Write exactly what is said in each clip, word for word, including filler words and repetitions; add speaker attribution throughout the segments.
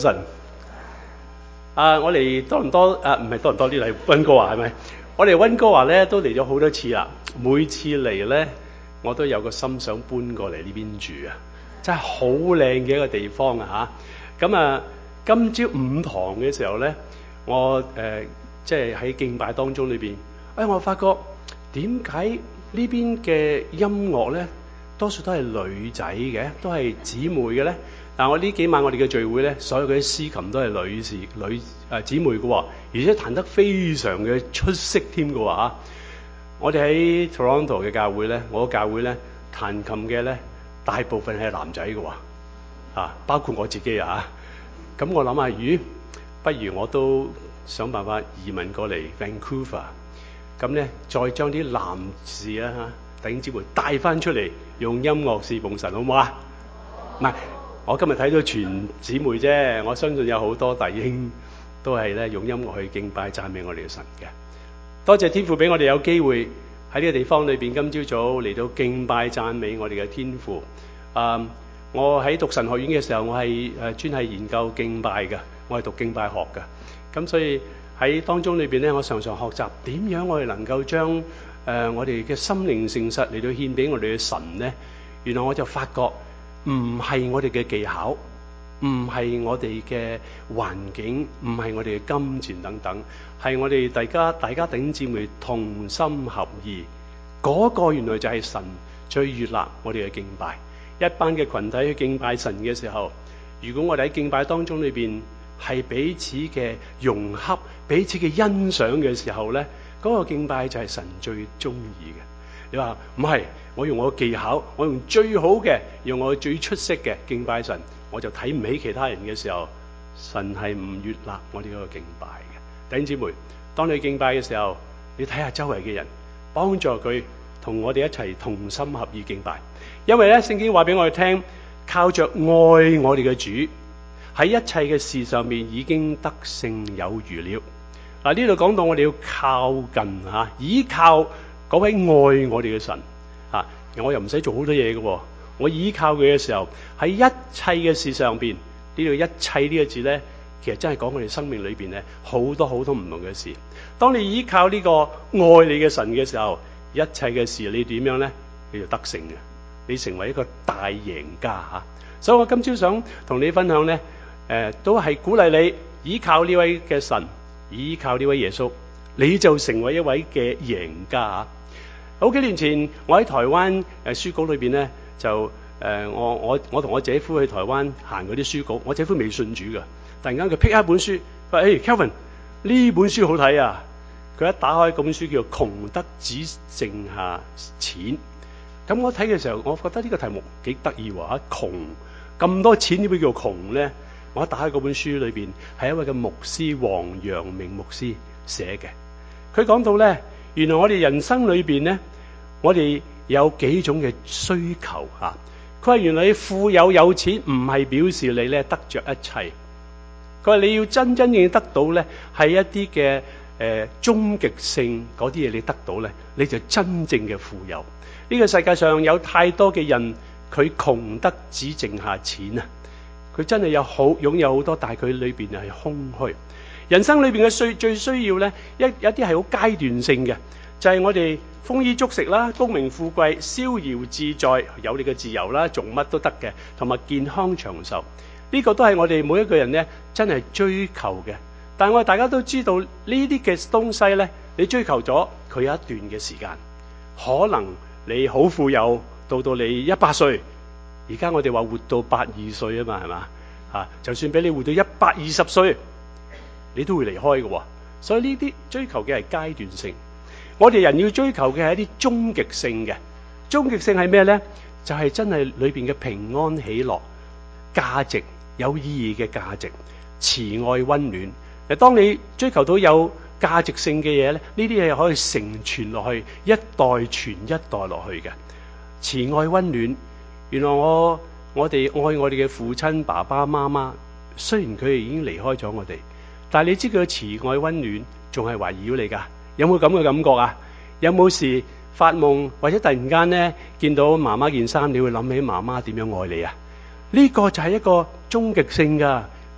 Speaker 1: 神啊！我哋多倫多啊，唔係多倫多呢度係溫哥華係咪？我哋溫哥華咧都嚟咗好多次啦。每次嚟咧，我都有個心想搬過嚟呢邊住啊！真係好靚嘅一個地方啊嚇！咁啊，今朝午堂嘅時候咧，我誒即係喺敬拜當中裏邊，哎，我發覺點解呢邊嘅音樂咧多數都係女仔嘅，都係姊妹嘅咧？但我呢幾晚我哋嘅聚會咧，所有嘅司琴都係女士、女誒姊妹嘅喎，而且彈得非常嘅出色添嘅喎嚇。我哋喺 Toronto 嘅教會咧，我個教會咧彈琴嘅咧大部分係男仔嘅喎，啊，包括我自己啊。咁我諗下，咦，不如我都想辦法移民過嚟 Vancouver， 咁咧再將啲男士啊嚇弟兄姊妹帶翻出嚟，用音樂侍奉神，好唔好啊？唔係。我今日睇到全姊妹啫，我相信有好多弟兄都係咧用音樂去敬拜讚美我哋嘅神嘅。多謝天父俾我哋有機會喺呢個地方裏邊，今朝早嚟到敬拜讚美我哋嘅天父。啊，我喺讀神學院嘅時候，我係誒專係研究敬拜嘅，我係讀敬拜學嘅。咁所以喺當中裏邊咧，我常常學習點樣我哋能夠將誒、呃、我哋嘅心靈誠實嚟到獻俾我哋嘅神咧。原來我就發覺。唔係我哋嘅技巧，唔係我哋嘅環境，唔係我哋嘅金錢等等，係我哋大家大家弟兄姊妹同心合意，嗰個原來就係神最悅納我哋嘅敬拜。一班嘅群體去敬拜神嘅時候，如果我哋喺敬拜當中裏邊係彼此嘅融洽、彼此嘅欣賞嘅時候咧，嗰個敬拜就係神最中意嘅。你話唔係？我用我嘅技巧，我用最好嘅，用我最出色嘅敬拜神，我就睇唔起其他人嘅時候，神係唔悅納我哋嗰個敬拜嘅。弟兄姊妹，當你敬拜嘅時候，你睇下周圍嘅人，幫助佢同我哋一齊同心合意敬拜。因為咧，聖經話俾我哋聽，靠着愛我哋嘅主，喺一切嘅事上面已經得勝有餘了。嗱，呢度講到我哋要靠近吓，依靠嗰位愛我哋嘅神。啊！我又唔使做好多嘢嘅，我依靠佢嘅時候，喺一切嘅事上邊，呢度一切呢個字咧，其實真係講我哋生命裏邊咧好多好多唔同嘅事。當你依靠呢個愛你嘅神嘅時候，一切嘅事你點樣咧？你就得勝嘅，你成為一個大贏家吓、啊。所以我今朝想同你分享咧，誒、呃，都係鼓勵你依靠呢位嘅神，依靠呢位耶穌，你就成為一位嘅贏家吓。好幾年前，我喺台灣誒書局裏邊咧，就誒、呃、我我我同我姐夫去台灣行嗰啲書局，我姐夫未信主㗎，突然間佢 pick 一本書，佢話：誒、hey, Kelvin 呢本書好睇啊！佢一打開嗰本書叫做《窮得只剩下錢》。咁我睇嘅時候，我覺得呢個題目幾得意喎嚇！窮咁多錢點會叫窮咧？我一打開嗰本書裏邊係一位嘅牧師黃陽明牧師寫嘅，佢講到咧，原來我哋人生裏邊咧。我哋有幾種嘅需求嚇，佢話原來你富有有錢唔係表示你咧得着一切，佢話你要真真正正得到咧係一啲嘅誒終極性嗰啲嘢，你得到咧你就真正嘅富有。呢個世界上有太多嘅人，佢窮得只剩下錢啊！佢真係有好擁有好多，但係佢裏邊係空虛。人生裏邊嘅需最需要咧一一啲係好階段性嘅，就係我哋。豐衣足食啦，功名富貴，逍遙自在，有你嘅自由啦，做乜都得嘅，同埋健康長壽，呢個都係我哋每一個人咧真係追求嘅。但係我哋大家都知道呢啲嘅東西咧，你追求咗佢有一段嘅時間，可能你好富有，到到你一百歲，而家我哋話活到八二歲啊嘛，係嘛啊？就算俾你活到一百二十歲，你都會離開嘅。所以呢啲追求嘅係階段性。我哋人要追求嘅係一啲終極性嘅，終極性係咩咧？就係、是、真係裏邊嘅平安喜樂、價值有意義嘅價值、慈愛溫暖。嗱，當你追求到有價值性嘅嘢咧，呢啲嘢可以承傳落去，一代傳一代落去嘅慈愛溫暖。原來我我哋愛我哋嘅父親、爸爸媽媽，雖然佢哋已經離開咗我哋，但係你知佢嘅慈愛溫暖仲係圍繞你噶。有冇咁嘅感覺啊？有冇時發夢或者突然間咧見到媽媽件衫，你會諗起媽媽點樣愛你啊？呢個就係一個終極性噶，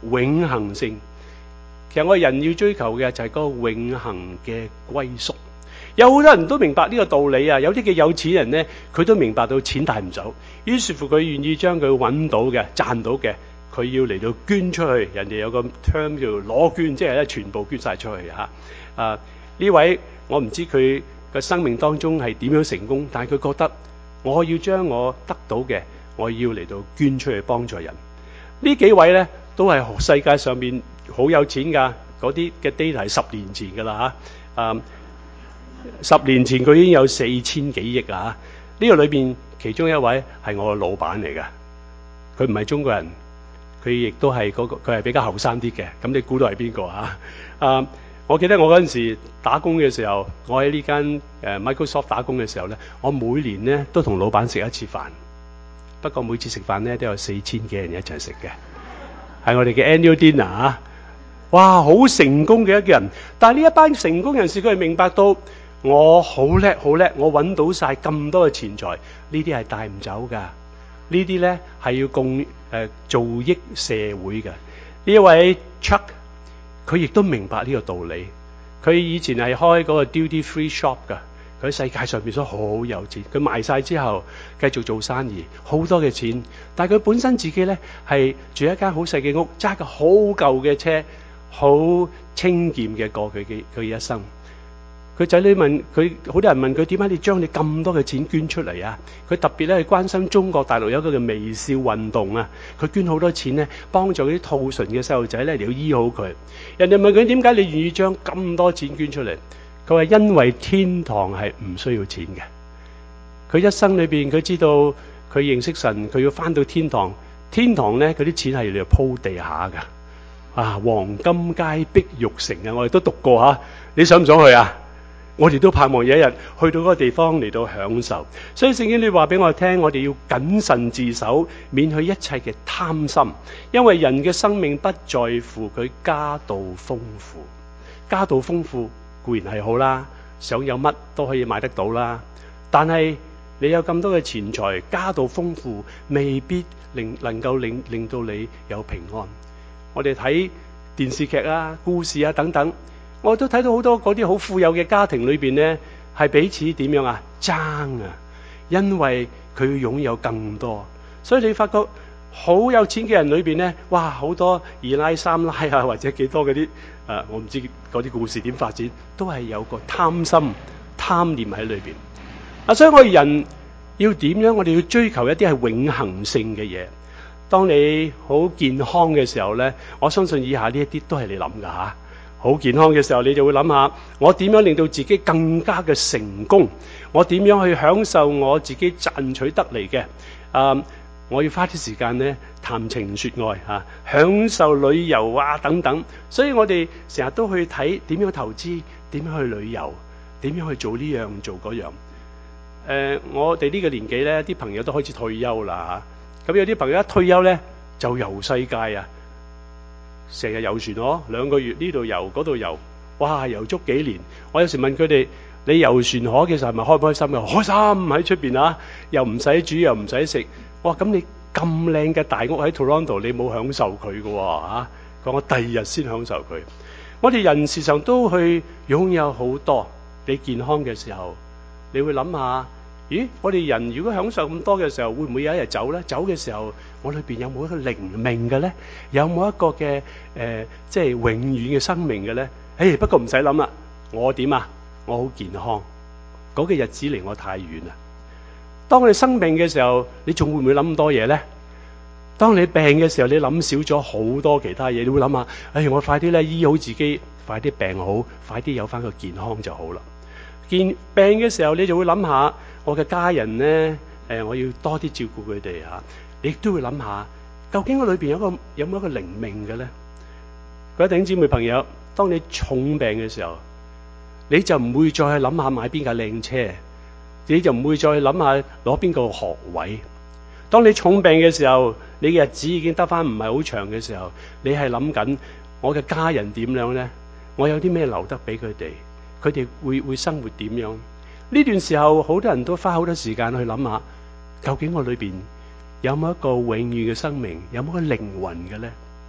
Speaker 1: 永恆性。其實我哋人要追求嘅就係嗰個永恆嘅歸宿。有好多人都明白呢個道理啊！有啲嘅有錢人咧，佢都明白到錢帶唔走，於是乎佢願意將佢揾到嘅、賺到嘅，佢要嚟到捐出去。人哋有個 term 叫攞捐，即係咧全部捐晒出去嚇。啊，呢位我唔知佢嘅生命當中係點樣成功，但係佢覺得我要將我得到嘅，我要嚟到捐出去幫助人。呢幾位咧都係世界上面好有錢㗎，嗰啲嘅 data 係十年前㗎啦嚇。啊，十年前佢已經有四千幾億啊！呢個裏邊其中一位係我嘅老闆嚟㗎，佢唔係中國人，佢亦都係嗰個，佢係比較後生啲嘅。咁你估到係邊個啊？啊！我記得我嗰陣時打工嘅時候，我喺呢間誒 Microsoft 打工嘅時候咧，我每年咧都同老闆食一次飯。不過每次食飯咧都有四千幾人一齊食嘅，係我哋嘅 annual dinner 啊！哇，好成功嘅一個人。但係呢一班成功人士，佢係明白到我好叻好叻，我揾到晒咁多嘅錢財，呢啲係帶唔走㗎。呢啲咧係要共誒、呃、造益社會嘅。呢一位 Chuck， 佢亦都明白呢個道理。佢以前係開嗰個 duty free shop 㗎，佢喺世界上邊都好有錢。佢賣晒之後繼續做生意，好多嘅錢。但係佢本身自己咧係住一間好細嘅屋，揸個好舊嘅車，好清儉嘅過佢嘅佢一生。佢仔女問佢，好多人問佢點解你將你咁多嘅錢捐出嚟啊？佢特別咧係關心中國大陸有一個嘅微笑運動啊！佢捐好多錢咧，幫助啲兔唇嘅細路仔咧嚟到醫好佢。人哋問佢點解你願意將咁多錢捐出嚟？佢話因為天堂係唔需要錢嘅。佢一生裏邊佢知道佢認識神，佢要翻到天堂。天堂咧嗰啲錢係嚟鋪地下㗎。啊，黃金街碧玉城啊，我哋都讀過嚇。你想唔想去啊？我哋都盼望有一日去到嗰個地方嚟到享受。所以聖經你話俾我聽，我哋要謹慎自守，免去一切嘅貪心，因為人嘅生命不在乎佢家道豐富。家道豐富固然係好啦，想有乜都可以買得到啦。但係你有咁多嘅錢財，家道豐富未必令能夠令令到你有平安。我哋睇電視劇啊、故事啊等等。我都睇到好多嗰啲好富有嘅家庭裏邊咧，係彼此點樣啊爭啊，因為佢要擁有更多。所以你發覺好有錢嘅人裏邊咧，哇，好多二奶三奶啊，或者幾多嗰啲誒，我唔知嗰啲故事點發展，都係有個貪心貪念喺裏邊。啊，所以我哋人要點樣？我哋要追求一啲係永恆性嘅嘢。當你好健康嘅時候咧，我相信以下呢一啲都係你諗噶吓。好健康嘅時候，你就會諗下，我點樣令到自己更加嘅成功？我點樣去享受我自己賺取得嚟嘅？啊，我要花啲時間咧談情說愛嚇、啊，享受旅遊啊等等。所以我哋成日都去睇點樣投資，點樣去旅遊，點樣去做呢樣做嗰樣。誒、呃，我哋呢個年紀咧，啲朋友都開始退休啦嚇。咁、啊、有啲朋友一退休咧，就遊世界啊！成日遊船嗬，兩個月呢度遊嗰度遊，哇，遊足幾年。我有時問佢哋：你遊船河嘅時候係咪開唔開心嘅？開心喺出邊啊，又唔使煮又唔使食。哇，咁你咁靚嘅大屋喺 Toronto， 你冇享受佢嘅喎嚇？講我第二日先享受佢。我哋人時常都去擁有好多。你健康嘅時候，你會諗下。咦，我哋人如果享受咁多嘅時候，會唔會有一日走咧？走嘅時候，我裏邊有冇一個靈命嘅咧？有冇一個嘅誒、呃，即係永遠嘅生命嘅咧？誒，不過唔使諗啦，我點啊？我好健康，嗰、那個日子離我太遠啦。當我哋生病嘅時候，你仲會唔會諗咁多嘢咧？當你病嘅時候，你諗少咗好多其他嘢，你會諗下，誒，我快啲咧醫好自己，快啲病好，快啲有翻個健康就好啦。見病嘅時候，你就會諗下。我嘅家人咧，誒，我要多啲照顧佢哋嚇。你亦都會諗下，究竟我裏邊有個有冇一個靈命嘅咧？各位弟兄姊妹朋友，當你重病嘅時候，你就唔會再去諗下買邊架靚車，你就唔會再去諗下攞邊個學位。當你重病嘅時候，你嘅日子已經得翻唔係好長嘅時候，你係諗緊我嘅家人點樣咧？我有啲咩留得俾佢哋？佢哋會會生活點樣？呢段時候，好多人都花好多時間去諗下，究竟我裏邊有冇一個永遠嘅生命，有冇一個靈魂嘅咧？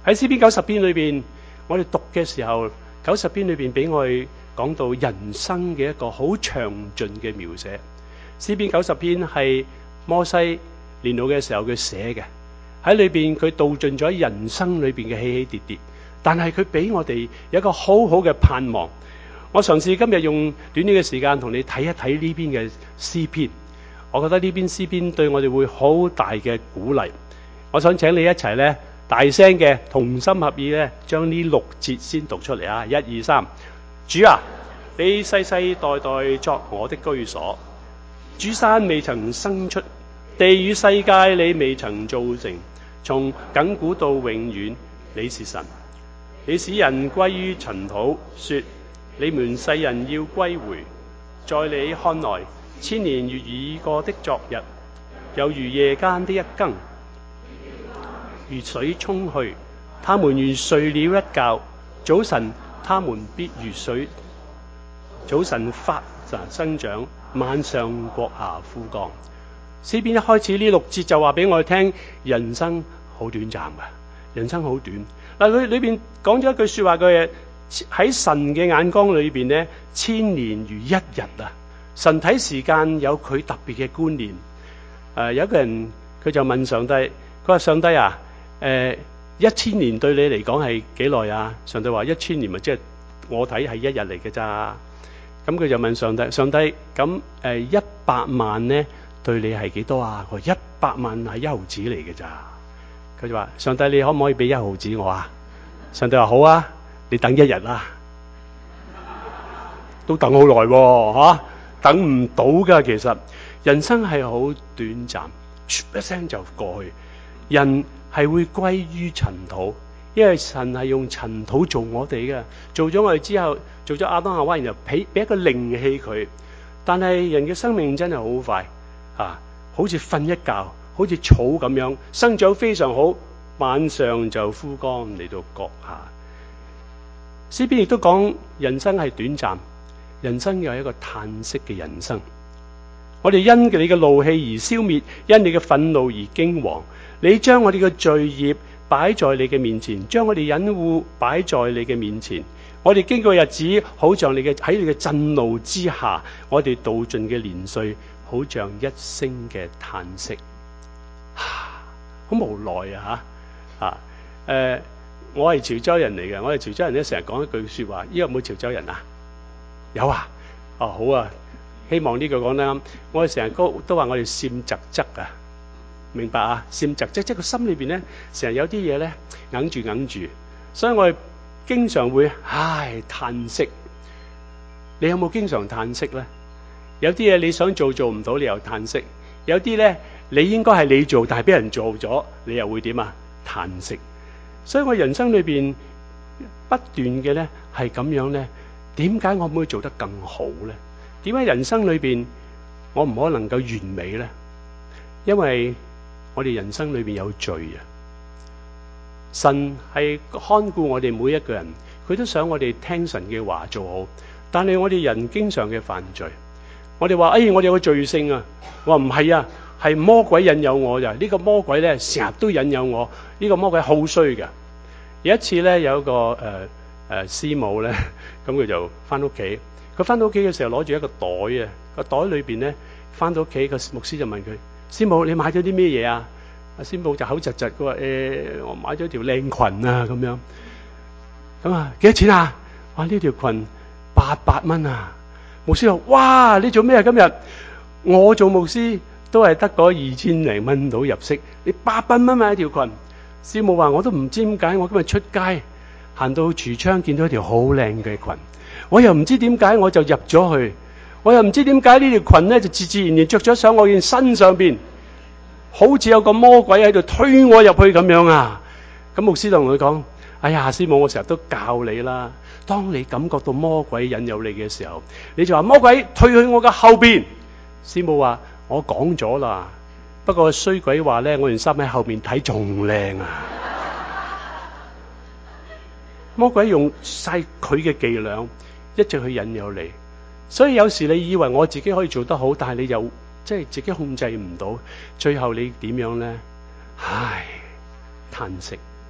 Speaker 1: 喺詩篇九十篇裏邊，我哋讀嘅時候，九十篇裏邊俾我哋講到人生嘅一個好詳盡嘅描寫。詩篇九十篇係摩西年老嘅時候佢寫嘅，喺裏邊佢道盡咗人生裏邊嘅起起跌跌，但係佢俾我哋有一個好好嘅盼望。我嘗試今日用短短嘅時間同你睇一睇呢篇嘅詩篇，我覺得呢篇詩篇對我哋會好大嘅鼓勵。我想請你一齊咧大聲嘅同心合意咧，將呢六節先讀出嚟啊！一二三，主啊，你世世代代作我的居所，主山未曾生出，地與世界你未曾造成，從亙古到永遠，你是神。你使人歸於塵土，說你們世人要歸回。在你看來，千年月已過的昨日，有如夜間的一更，如水沖去，他們如睡了一覺。早晨他們必如水，早晨發生長，晚上國下枯乾。詩篇一開始呢六節就話俾我哋聽，人生好短暫嘅，人生好短。嗱，佢裏邊講咗一句說話嘅，喺神嘅眼光裏邊呢，千年如一日啊！神睇時間有佢特別嘅觀念。誒、呃，有一個人佢就問上帝，佢話上帝啊，誒、呃，一千年對你嚟講係幾耐啊？上帝話一千年咪即係我睇係一日嚟嘅咋？咁佢就問上帝，上帝咁誒一百萬呢對你係幾多啊？佢話一百萬係一毫子嚟嘅咋？佢就話上帝，你可唔可以俾一毫子我啊？上帝話好啊，你等一日啦，都等好耐喎，吓，等唔到噶。其實人生係好短暫，唰一聲就過去。人係會歸於塵土，因為神係用塵土做我哋嘅，做咗我哋之後，做咗亞當夏娃，然後俾俾一個靈氣佢。但係人嘅生命真係好快啊，好似瞓一覺，好似草咁樣生長非常好，晚上就枯乾嚟到閣下。詩篇亦都講人生係短暫，人生有一個嘆息嘅人生。我哋因你嘅怒氣而消滅，因你嘅憤怒而驚惶。你將我哋嘅罪孽擺在你嘅面前，將我哋隱惡擺在你嘅面前。我哋經過日子，好像你嘅喺你嘅震怒之下，我哋度盡嘅年歲，好像一聲嘅嘆息，好無奈啊！吓啊，誒、呃，我係潮州人嚟嘅，我哋潮州人咧成日講一句說話，呢個有冇潮州人啊？有啊，哦好啊，希望呢句講得啱。我哋成日都都話我哋善窒側啊，明白啊？善窒側，即係個心裏邊咧，成日有啲嘢咧硬住硬住，所以我哋經常會唉嘆息。你有冇經常嘆息咧？有啲嘢你想做做唔到，你又嘆息；有啲咧你應該係你做，但係俾人做咗，你又會點啊？嘆息。所以我人生裏邊不斷嘅咧係咁樣咧，點解我唔可以做得更好咧？點解人生裏邊我唔可能夠完美咧？因為我哋人生裏邊有罪啊！神係看顧我哋每一個人，佢都想我哋聽神嘅話做好，但係我哋人經常嘅犯罪。我哋話哎，我哋有個罪性啊！我話唔係啊，係魔鬼引誘我咋？呢個魔鬼咧成日都引誘我，呢個魔鬼好衰嘅。有一次咧，有一個誒誒師母咧，咁佢就翻屋企。佢翻到屋企嘅時候攞住一個袋啊，個袋裏邊咧翻到屋企個牧師就問佢：師母，你買咗啲咩嘢啊？阿師母就口窒窒，佢話誒，我買咗條靚裙啊，咁樣。咁啊，幾多錢啊？哇，呢條裙八百蚊啊！牧師話：哇，你做咩啊？今日我做牧師都係得嗰二千零蚊到入息，你八百蚊買一條裙。師母話：我都唔知點解，我今日出街行到櫥窗見到一條好靚嘅裙，我又唔知點解我就入咗去，我又唔知點解呢條裙咧就自自然然着咗上我件身上邊，好似有個魔鬼喺度推我入去咁樣啊！咁牧師同佢講：哎呀，師母，我成日都教你啦，當你感覺到魔鬼引誘你嘅時候，你就話魔鬼退去我嘅後邊。師母話：我講咗啦，不過衰鬼話咧，我件衫喺後面睇仲靚啊！魔鬼用晒佢嘅伎倆，一直去引誘你。所以有時你以為我自己可以做得好，但係你又即係自己控制唔到，最後你點樣咧？唉，嘆息。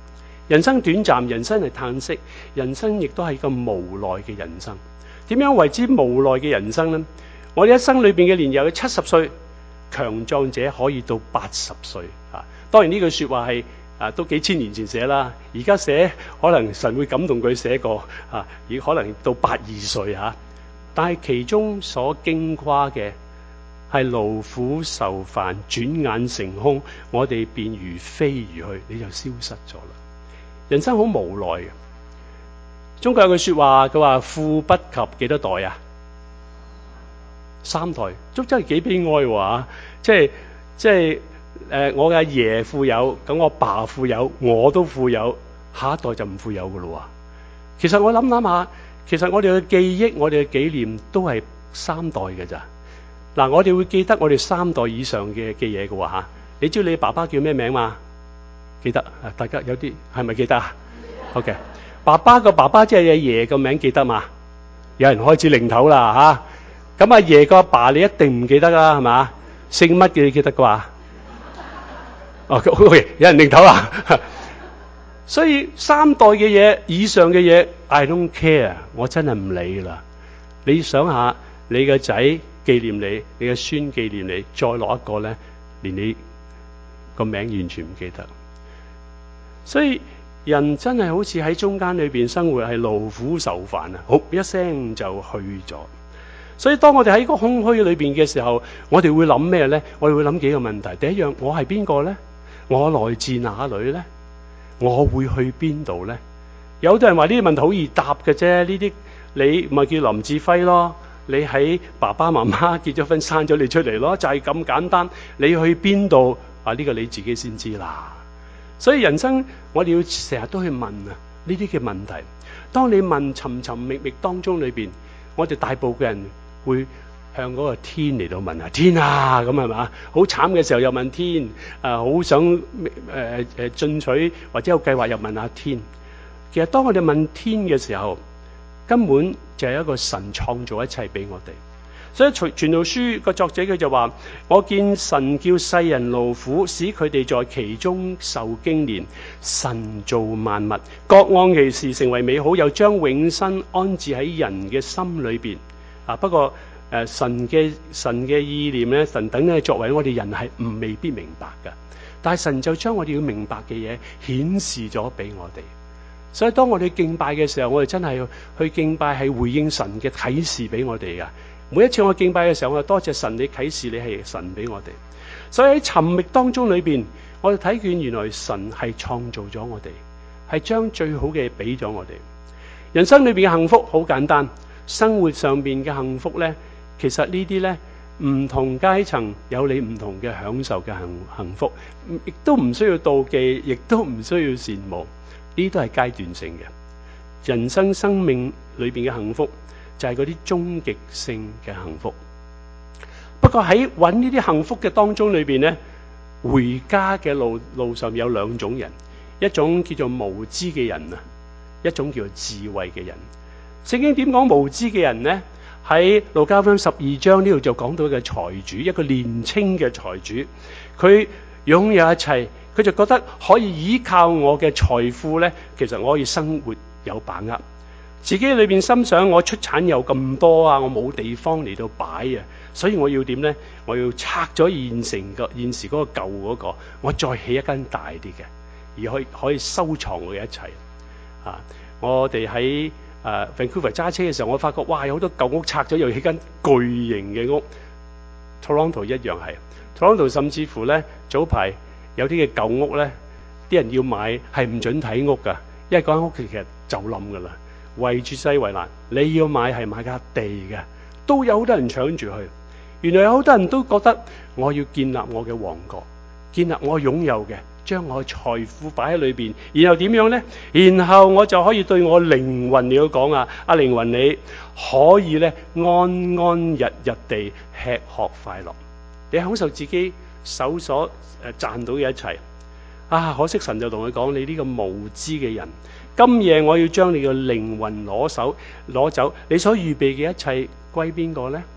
Speaker 1: 人生短暫，人生係嘆息，人生亦都係個無奈嘅人生。點樣為之無奈嘅人生呢？我哋一生裏邊嘅年由七十歲，強壯者可以到八十歲啊！當然呢句說話係啊都幾千年前寫啦，而家寫可能神會感動佢寫過啊，而可能到八二歲吓。但係其中所經誇嘅係勞苦愁煩，轉眼成空，我哋便如飛而去，你就消失咗啦。人生好無奈嘅。中國有句說話，佢話富不及幾多代啊？三代，足真係幾悲哀喎！即係即係誒，我嘅阿爺富有，咁我爸富有，我都富有，下一代就唔富有噶咯。其實我諗諗下，其實我哋嘅記憶，我哋嘅紀念都係三代嘅咋。嗱，我哋會記得我哋三代以上嘅嘅嘢嘅吓。你知道你爸爸叫咩名嘛？記得啊？大家有啲係咪記得啊 ？OK， 爸爸個爸爸即係阿爺個名記得嘛？有人開始擰頭啦吓。咁阿爺個阿爸你一定唔記得啦，係嘛？姓乜嘅你記得啩？哦 ，OK， 有人擰頭啦。所以三代嘅嘢以上嘅嘢 ，I don't care， 我真係唔理啦。你想下，你嘅仔紀念你，你嘅孫紀念你，再落一個咧，連你個名完全唔記得。所以人真係好似喺中間裏邊生活，係勞苦愁煩啊！好一聲就去咗。所以當我哋喺個空虛裏邊嘅時候，我哋會諗咩咧？我哋會諗幾個問題。第一樣，我係邊個咧？我來自哪裏咧？我會去邊度咧？有好多人話呢啲問題好易答嘅啫，呢啲你咪叫林志輝咯，你喺爸爸媽媽結咗婚生咗你出嚟咯，就係咁簡單。你去邊度啊？呢個你自己先知啦。所以人生我哋要成日都去問啊呢啲嘅問題。當你問尋尋覓覓當中裏邊，我哋大部分人會向嗰個天嚟到問啊，天啊，咁係嘛？好慘嘅時候又問天，啊好想誒誒進取或者有計劃又問下天。其實當我哋問天嘅時候，根本就係一個神創造一切俾我哋。所以傳道書個作者佢就話：我見神叫世人勞苦，使佢哋在其中受經練。神造萬物，各按其時成為美好，又將永生安置喺人嘅心裏邊。啊，不過誒、呃、神嘅神嘅意念咧，神等咧作為我哋人係唔未必明白噶，但係神就將我哋要明白嘅嘢顯示咗俾我哋。所以當我哋敬拜嘅時候，我哋真係去敬拜係回應神嘅啟示俾我哋噶。每一次我敬拜嘅時候，我就多謝神你啟示你係神俾我哋。所以喺尋覓當中裏邊，我哋睇見原來神係創造咗我哋，係將最好嘅俾咗我哋。人生裏邊嘅幸福好簡單。生活上邊嘅幸福咧，其實呢啲咧唔同階層有你唔同嘅享受嘅幸幸福，亦都唔需要妒忌，亦都唔需要羨慕，呢啲都係階段性嘅。人生生命裏邊嘅幸福就係嗰啲終極性嘅幸福。不過喺揾呢啲幸福嘅當中裏邊咧，回家嘅路路上有兩種人，一種叫做無知嘅人啊，一種叫做智慧嘅人。聖經點講無知嘅人呢？喺路加福音十二章呢度就講到一個財主，一個年青嘅財主，佢擁有一切，佢就覺得可以依靠我嘅財富呢，其實我可以生活有把握。自己裏邊心想，我出產有咁多啊，我冇地方嚟到擺啊，所以我要點呢？我要拆咗現成個現時嗰個舊嗰個，我再起一間大啲嘅，而可以可以收藏我嘅一切啊！我哋喺誒 Vancouver 揸車嘅時候，我發覺哇，有好多舊屋拆咗，又起間巨型嘅屋。Toronto 一樣係 Toronto， 甚至乎咧早排有啲嘅舊屋咧，啲人要買係唔准睇屋噶，因為嗰間屋其實就冧噶啦，圍住西圍欄。你要買係買架地嘅，都有好多人搶住去。原來有好多人都覺得我要建立我嘅王國，建立我擁有嘅。將我嘅財富擺喺裏邊，然後點樣呢？然後我就可以對我靈魂嚟講啊，阿靈魂你可以咧安安日日地吃喝快樂，你享受自己手所誒賺到嘅一切。啊！可惜神就同佢講：你呢個無知嘅人，今夜我要將你嘅靈魂攞手攞走，你所預備嘅一切歸邊個呢？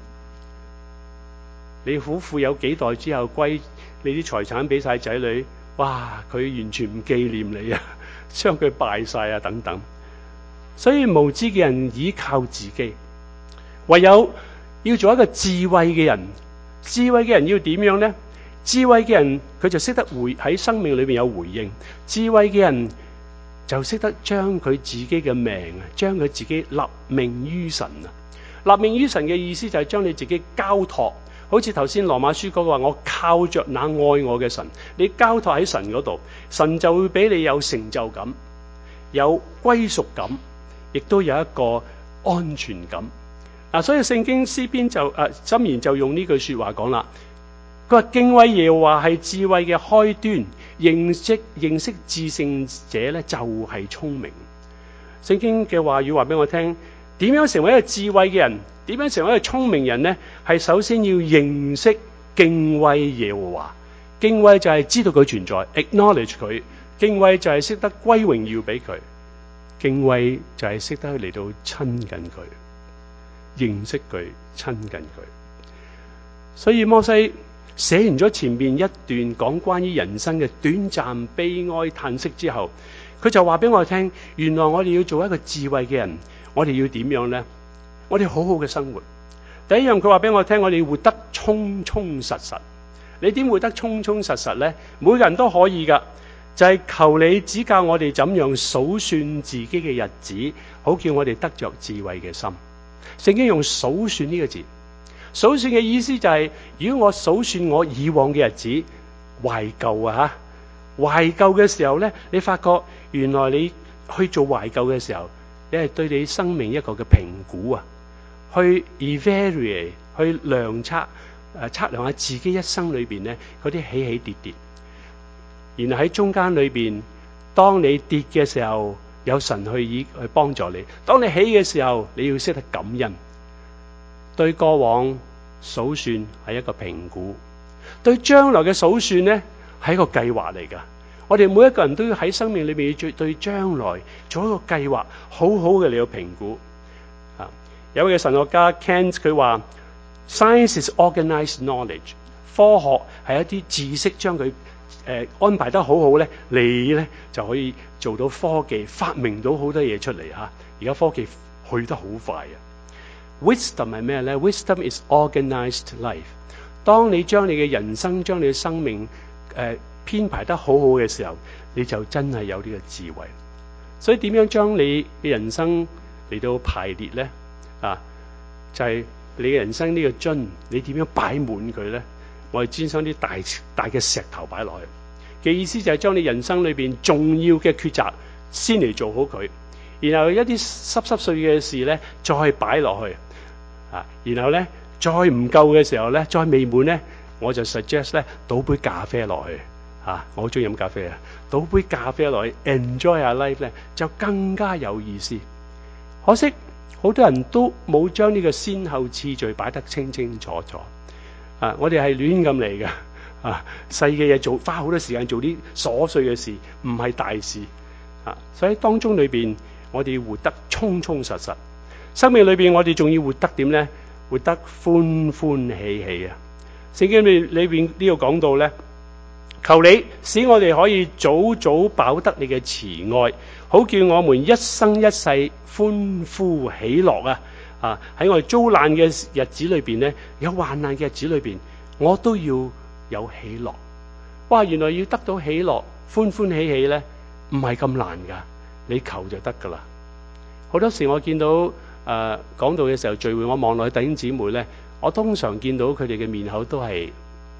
Speaker 1: 你好富有幾代之後歸你啲財產俾晒仔女。哇！佢完全唔紀念你啊！ 將佢敗晒啊等等。所以無知嘅人倚靠自己，唯有要做一個智慧嘅人。智慧嘅人要點樣呢？智慧嘅人佢就識得回喺生命裏邊有回應。智慧嘅人就識得將佢自己嘅命啊，將佢自己立命於神啊。立命於神嘅意思就係將你自己交託，好似頭先羅馬書嗰個話，我靠着那愛我嘅神，你交託喺神嗰度，神就會俾你有成就感，有歸屬感，亦都有一個安全感。嗱、啊，所以聖經詩篇就誒箴言就用呢句說話講啦，佢話敬畏耶和華係智慧嘅開端，認識認識至聖者咧就係聰明。聖經嘅話語話俾我聽，點樣成為一個智慧嘅人，點樣成為一個聰明人呢？係首先要認識敬畏耶和華。敬畏就係知道佢存在 ，acknowledge 佢；敬畏就係識得歸榮耀俾佢；敬畏就係識得嚟到親近佢。認識佢，親近佢。所以摩西寫完咗前面一段講關於人生嘅短暫悲哀嘆息之後，佢就話俾我聽，原來我哋要做一個智慧嘅人，我哋要點樣呢？我哋好好嘅生活。第一樣佢話俾我聽，我哋要活得充充實實。你點活得充充實實呢？每個人都可以噶，就係、是、求你指教我哋怎樣數算自己嘅日子，好叫我哋得着智慧嘅心。聖經用數算呢個字，數算嘅意思就係、是，如果我數算我以往嘅日子，懷舊啊吓，懷舊嘅時候咧，你發覺原來你去做懷舊嘅時候，你係對你生命一個嘅評估啊，去 evaluate 去量測誒測量下自己一生裏邊咧嗰啲起起跌跌，然後喺中間裏邊，當你跌嘅時候，有神去以去幫助你，當你起嘅時候，你要識得感恩。對過往數算係一個評估，對將來嘅數算呢係一個計劃嚟噶。我哋每一個人都要喺生命裏面要對將來做一個計劃，好好嘅嚟到評估。啊，有位嘅神學家 Kant 佢話 ：Science is organized knowledge。科學係一啲知識將佢。誒安排得好好咧，你咧就可以做到科技，發明到好多嘢出嚟嚇。而家科技去得好快啊 ！Wisdom 係咩咧 ？Wisdom is organized life。當你將你嘅人生、將你嘅生命誒、呃、編排得好好嘅時候，你就真係有呢個智慧。所以點樣將你嘅人生嚟到排列咧？啊，就係、是、你嘅人生呢個樽，你點樣擺滿佢咧？我哋專將啲大大嘅石頭擺落去嘅意思就係將你人生裏邊重要嘅抉擇先嚟做好佢，然後一啲濕濕碎嘅事咧再擺落去啊，然後咧再唔夠嘅時候咧，再未滿咧，我就 suggest 咧倒杯咖啡落去啊，我好中意飲咖啡啊，倒杯咖啡落去 enjoy our life 咧就更加有意思。可惜好多人都冇將呢個先後次序擺得清清楚楚。啊！我哋係亂咁嚟嘅，啊細嘅嘢做，花好多時間做啲瑣碎嘅事，唔係大事啊！所以當中裏邊，我哋要活得充充實實。生命裏邊，我哋仲要活得點咧？活得歡歡喜喜啊！聖經裏裏邊呢度講到咧，求你使我哋可以早早飽得你嘅慈愛，好叫我們一生一世歡呼喜樂啊！啊！喺我哋遭難嘅日子裏邊咧，有患難嘅日子裏邊，我都要有喜樂。哇！原來要得到喜樂、歡歡喜喜咧，唔係咁難噶，你求就得噶啦。好多時我見到誒、呃、講道嘅時候聚會，我望落去弟兄姊妹咧，我通常見到佢哋嘅面口都係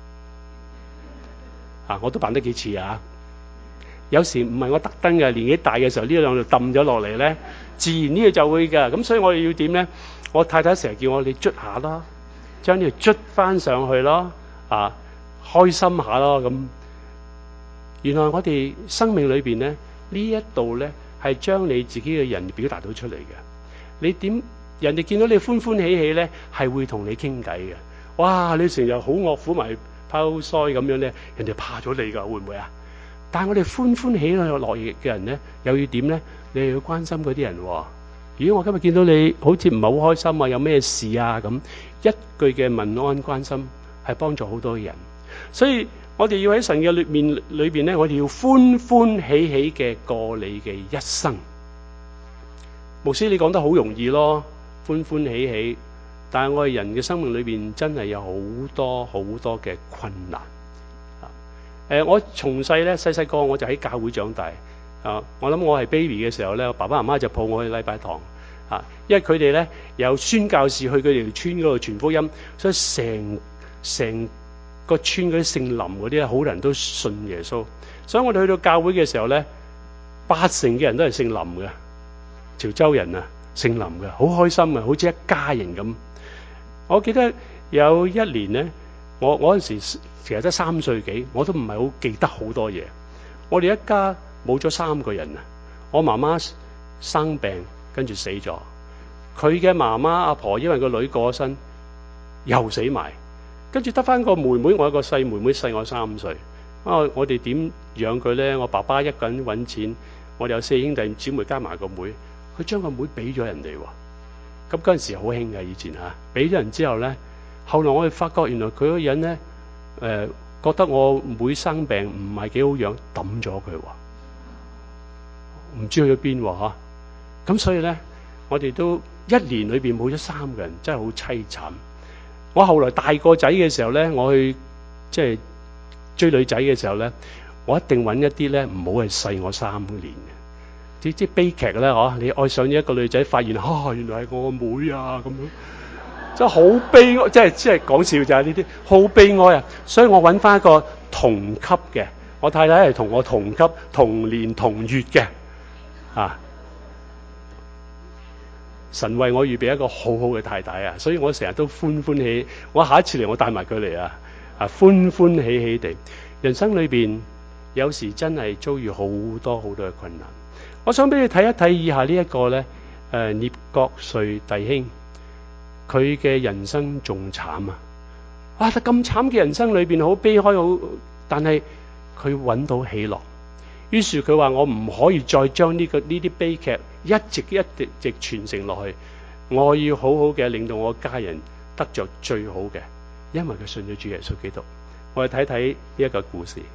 Speaker 1: 啊，我都扮得幾似啊。有時唔係我特登嘅，年紀大嘅時候呢兩度揼咗落嚟咧，自然呢個就會㗎。咁所以我哋要點咧？我太太成日叫我哋捽下咯，將呢個捽翻上去咯，啊，開心下咯咁。原來我哋生命裏邊咧，呢一度咧係將你自己嘅人表達到出嚟嘅。你點人哋見到你歡歡喜喜咧，係會同你傾偈嘅。哇！你成日好惡苦埋拋腮咁樣咧，人哋怕咗你㗎，會唔會啊？但係我哋歡歡喜樂嘅人咧，又要點咧？你又要關心嗰啲人喎。如果我今日見到你好似唔係好開心啊，有咩事啊咁，一句嘅問安關心係幫助好多人。所以我哋要喺神嘅裏面裏邊咧，我哋要歡歡喜喜嘅過你嘅一生。牧師，你講得好容易咯，歡歡喜喜。但係我哋人嘅生命裏邊真係有好多好多嘅困難。誒，我從細咧細細個我就喺教會長大。啊，我諗我係 baby 嘅時候咧，我爸爸媽媽就抱我去禮拜堂。啊，因為佢哋咧有宣教士去佢哋條村嗰度傳福音，所以成成個村嗰啲姓林嗰啲咧，好多人都信耶穌。所以我哋去到教會嘅時候咧，八成嘅人都係姓林嘅，潮州人啊，姓林嘅，好開心啊，好似一家人咁。我記得有一年咧，我我嗰陣時其實得三歲幾，我都唔係好記得好多嘢。我哋一家冇咗三個人啊，我媽媽生病跟住死咗，佢嘅媽媽阿婆因為個女過咗身又死埋，跟住得翻個妹妹，我有個細妹妹細我三歲。啊，我哋點養佢咧？我爸爸一個人揾錢，我哋有四兄弟姊妹加埋個妹，佢將個妹俾咗人哋喎。咁嗰陣時好興嘅，以前嚇俾咗人之後咧，後來我哋發覺原來佢個人咧，誒、呃、覺得我妹生病唔係幾好養，抌咗佢喎，唔知去咗邊喎嚇。咁所以咧，我哋都一年裏邊冇咗三個人，真係好凄慘。我後來大個仔嘅時候咧，我去即係追女仔嘅時候咧，我一定揾一啲咧唔好係細我三年嘅。啲啲悲劇咧，嗬！你愛上咗一個女仔，發現嚇、啊、原來係我個妹啊咁樣，真係好悲哀，即係即係講笑咋呢啲，好悲哀啊！所以我揾翻一個同級嘅，我太太係同我同級、同年同月嘅，啊！神為我預備一個好好嘅太太啊，所以我成日都歡歡喜喜，我下一次嚟我帶埋佢嚟啊！啊，歡歡喜喜地，人生裏邊有時真係遭遇好多好多嘅困難。我想俾你睇一睇以下呢一個咧，誒聶國瑞弟兄，佢嘅人生仲慘啊！哇，咁慘嘅人生裏邊好悲哀，好，但係佢揾到喜樂。於是佢話：我唔可以再將呢個呢啲悲劇一直一直直傳承落去，我要好好嘅令到我家人得着最好嘅，因為佢信咗主耶穌基督。我哋睇睇呢一個故事。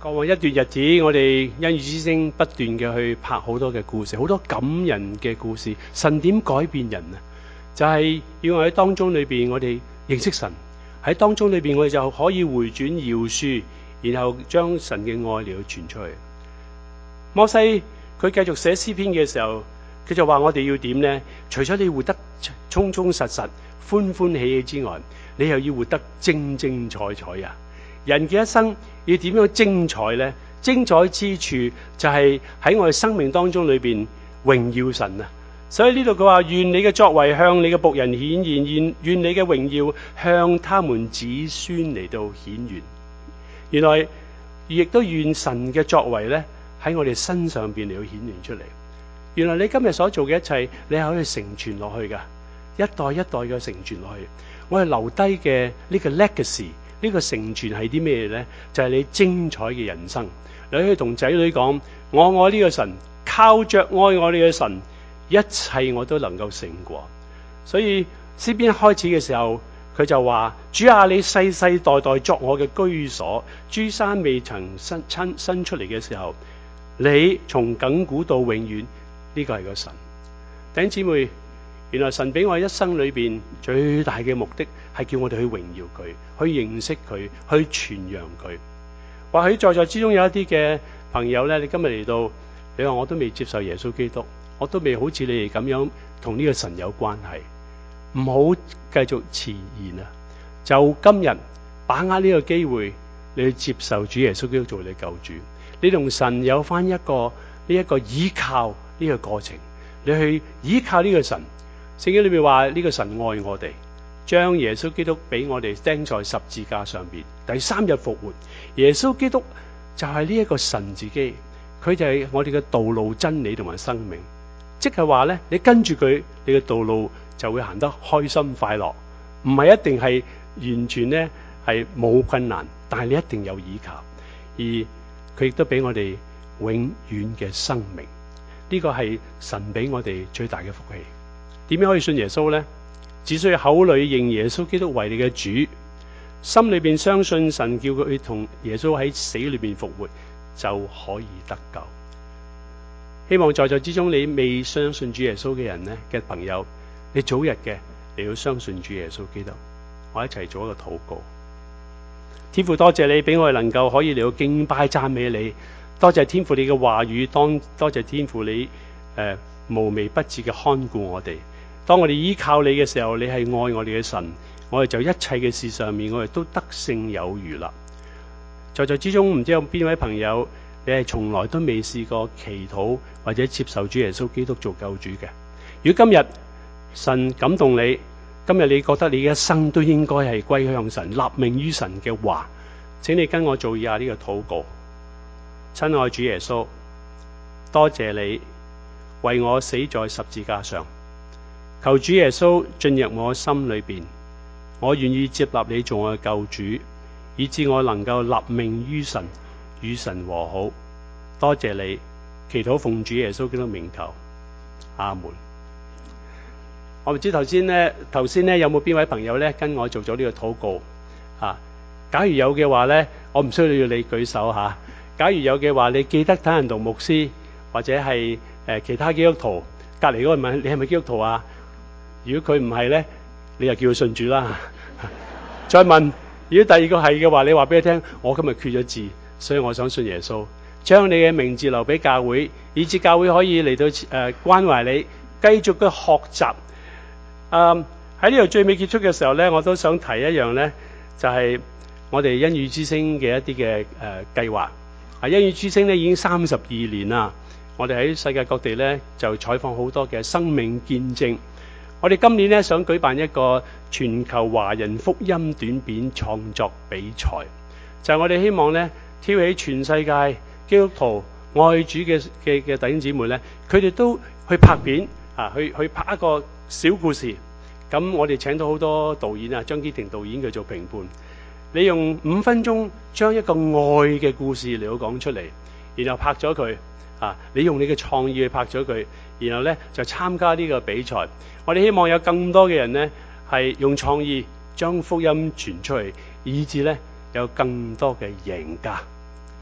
Speaker 1: 過往一段日子，我哋恩語之聲不斷嘅去拍好多嘅故事，好多感人嘅故事。神點改變人啊？就係、是、要我喺當中裏邊，我哋認識神，喺當中裏邊，我哋就可以回轉饒恕，然後將神嘅愛嚟去傳出去。摩西佢繼續寫詩篇嘅時候，佢就話我哋要點呢？除咗你活得充充實實、歡歡喜喜之外，你又要活得精精彩彩啊！人嘅一生要點樣精彩呢？精彩之處就係喺我哋生命當中裏邊榮耀神啊！所以呢度佢話，願你嘅作為向你嘅僕人顯現，願願你嘅榮耀向他們子孫嚟到顯現。原來亦都願神嘅作為咧喺我哋身上邊嚟到顯現出嚟。原來你今日所做嘅一切，你係可以承傳落去噶，一代一代嘅承傳落去。我哋留低嘅呢個 legacy。呢個成全係啲咩呢？就係、是、你精彩嘅人生。你可以同仔女講：我愛呢個神，靠着愛我哋嘅神，一切我都能夠勝過。所以詩篇開始嘅時候，佢就話：主啊，你世世代代作我嘅居所，諸山未曾生親生出嚟嘅時候，你從亙古到永遠，呢、這個係個神。弟兄姊妹，原來神俾我一生裏邊最大嘅目的係叫我哋去榮耀佢，去認識佢，去傳揚佢。或許在座之中有一啲嘅朋友咧，你今日嚟到，你話我都未接受耶穌基督，我都未好似你哋咁樣同呢個神有關係，唔好繼續遲延啊！就今日把握呢個機會，你去接受主耶穌基督做你救主，你同神有翻一個呢一個依靠呢個過程，你去依靠呢個神。聖經裏面話呢個神愛我哋，將耶穌基督俾我哋釘在十字架上邊，第三日復活。耶穌基督就係呢一個神自己，佢就係我哋嘅道路、真理同埋生命。即係話咧，你跟住佢，你嘅道路就會行得開心快樂，唔係一定係完全咧係冇困難，但係你一定有依靠。而佢亦都俾我哋永遠嘅生命，呢個係神俾我哋最大嘅福氣。點樣可以信耶穌呢？只需要口裏認耶穌基督為你嘅主，心裏邊相信神叫佢同耶穌喺死裏邊復活，就可以得救。希望在座之中你未相信主耶穌嘅人呢嘅朋友，你早日嘅你要相信主耶穌基督。我一齊做一個禱告。天父，多謝你俾我哋能夠可以嚟到敬拜讚美你，多謝天父你嘅話語，當多謝天父你誒、呃、無微不至嘅看顧我哋。當我哋依靠你嘅時候，你係愛我哋嘅神，我哋就一切嘅事上面，我哋都得勝有餘啦。在座之中，唔知有邊位朋友，你係從來都未試過祈禱或者接受主耶穌基督做救主嘅？如果今日神感動你，今日你覺得你一生都應該係歸向神、立命於神嘅話，請你跟我做以下呢個禱告。親愛主耶穌，多謝你為我死在十字架上。求主耶穌進入我心裏邊，我願意接納你做我嘅救主，以致我能夠立命於神，與神和好。多謝你，祈禱奉主耶穌基督名求，阿門。我唔知頭先咧，頭先咧有冇邊位朋友咧跟我做咗呢個禱告啊？假如有嘅話咧，我唔需要你舉手吓、啊。假如有嘅話，你記得睇人同牧師或者係誒、呃、其他基督徒隔籬嗰個問你係咪基督徒啊？如果佢唔係咧，你就叫佢信主啦。再問，如果第二個係嘅話，你話俾佢聽，我今日缺咗字，所以我想信耶穌，將你嘅名字留俾教會，以致教會可以嚟到誒、呃、關懷你，繼續嘅學習。誒喺呢度最尾結束嘅時候咧，我都想提一樣咧，就係、是、我哋恩語之聲嘅一啲嘅誒計劃。啊，恩語之聲咧已經三十二年啦，我哋喺世界各地咧就採訪好多嘅生命見證。我哋今年咧想舉辦一個全球華人福音短片創作比賽，就係、是、我哋希望咧挑起全世界基督徒愛主嘅嘅嘅弟兄姊妹咧，佢哋都去拍片啊，去去拍一個小故事。咁我哋請到好多導演啊，張基庭導演佢做評判。你用五分鐘將一個愛嘅故事嚟到講出嚟，然後拍咗佢啊，你用你嘅創意去拍咗佢，然後咧就參加呢個比賽。我哋希望有更多嘅人呢，係用創意將福音傳出去，以致呢有更多嘅贏家。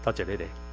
Speaker 1: 多謝你哋。